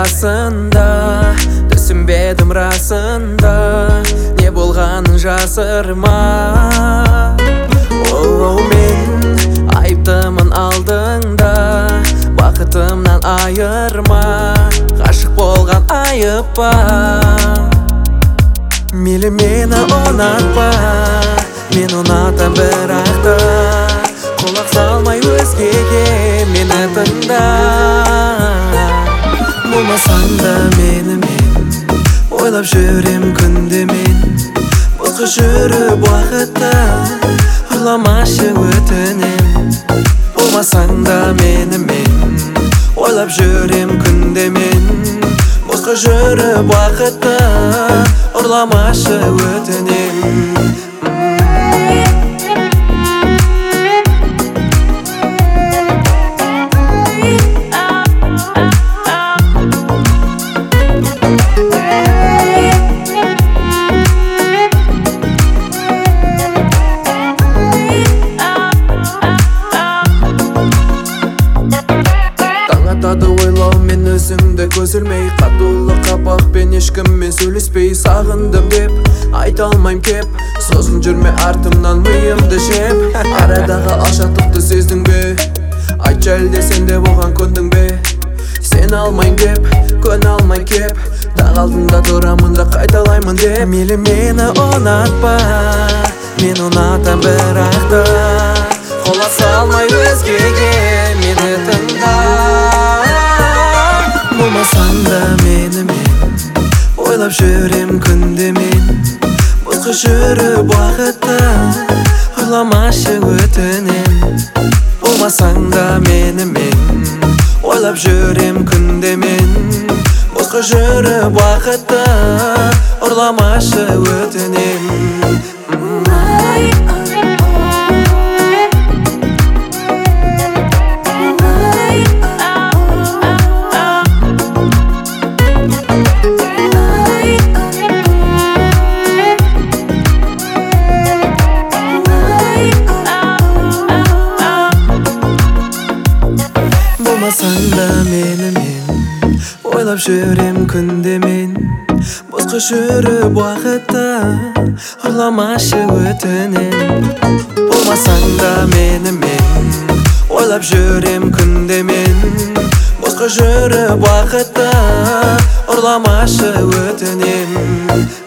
басында түсінбедім расында, не болғанын жасырма. Мен айыптымын алдыңда, бақытымнан айырма. Ғашық болған айыппа, мейлі мені ұнатпа. Мен ұнатам бірақта, құлақ салмай өзгеге мені тыңда. Болмасаң да менімен, ойлап жүрем күнде мен. Босқа жүріп уақытта, ұрламашы өтінем. Болмасаң да менімен, ойлап жүрем күнде мен. Босқа жүріп уақытта, ұрламашы өтінем. Ойлау мен өзімді көзілмей, қатулы қабақпен ешкіммен сөйлеспей. Сағындым деп айта алмайм кеп, сосын жүрме артымнан миымды жеп. Арадағы алшақтықты сездің бе? Айтшы әлде сен де оған көндің бе? Сен алмайм деп, көн алмай кеп, тағалдыңда тұрамын да қайталаймын деп. Мейлі мені ұнатпа, мен ұнатам бірақта, қола салмай өзгеге мені тыңда. Болмасаң да менімен, ойлап жүрем күнде мен. Босқа жүріп уақытта, ұрламашы өтінем. Болмасаң да менімен, ойлап жүрем күнде мен. Босқа жүріп уақытта, ұрламашы өтінем. Болмасаң да менімен, ойлап жүрем күнде мен. Босқа жүріп уақытта, ұрламашы өтінем. Болмасаң да менімен, ойлап жүрем күнде мен. Босқа жүріп уақытта, ұрламашы өтінем.